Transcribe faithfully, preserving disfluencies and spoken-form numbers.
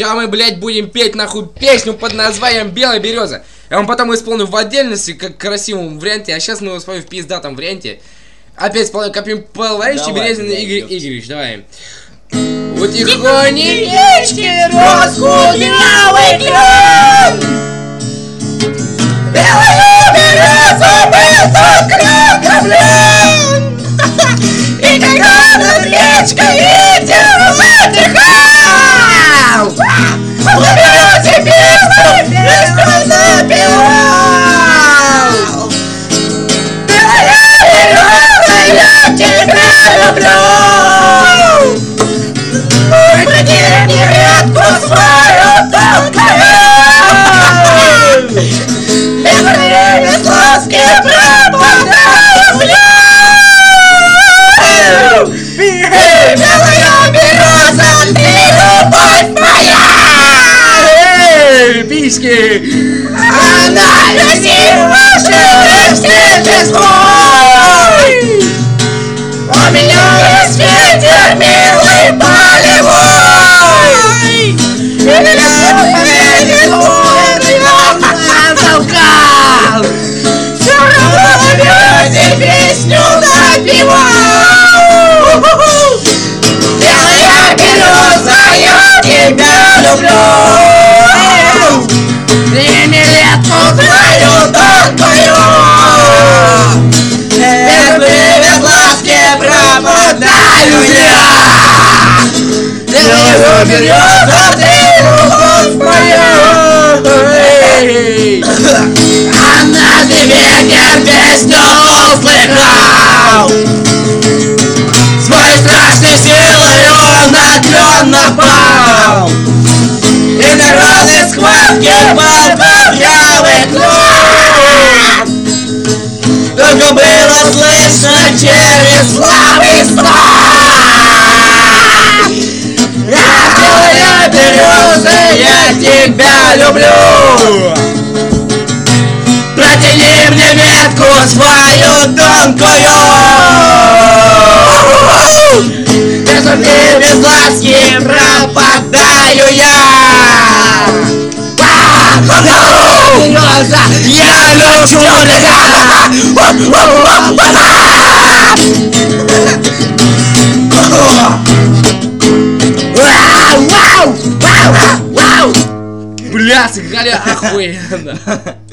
Сейчас мы, блядь, будем петь нахуй песню под названием «Белая береза». Я вам потом исполню в отдельности, как красивом варианте, а сейчас мы его исполним в пиздатом варианте. Опять исполняем копим Павлович Березин Игорь Игоревич, давай. У тихоней речки рос худявый клен. Белая береза был тот клен кормлен. И когда над речкой ветер затихал, в березе песню песню напевал. Белая береза, я тебя люблю. Протяни ветку свою тонкую, без времени с ласки пропадаю в нем. Белая береза, ты любовь моя. Письки! Она красива, живешь все весной. У меня есть ветер милый полевой. И меня повезет, я толкал. Все равно берете песню напевал. Белая береза, я тебя люблю. Прими ветку твою тонкую. Без привет ласки пропадаю я. Белая береза, ты любовь моя. Однажды ветер песню услыхал. Свой страшной силой он на клен напал. И народы схватки попал явый клен. Только было слышно через слабый стон. Белая береза, я тебя люблю. Протяни мне ветку свою тонкую. Без руки, без ласки пропадаю я. Береза, я люблю тебя. Бля, сыграли охуенно.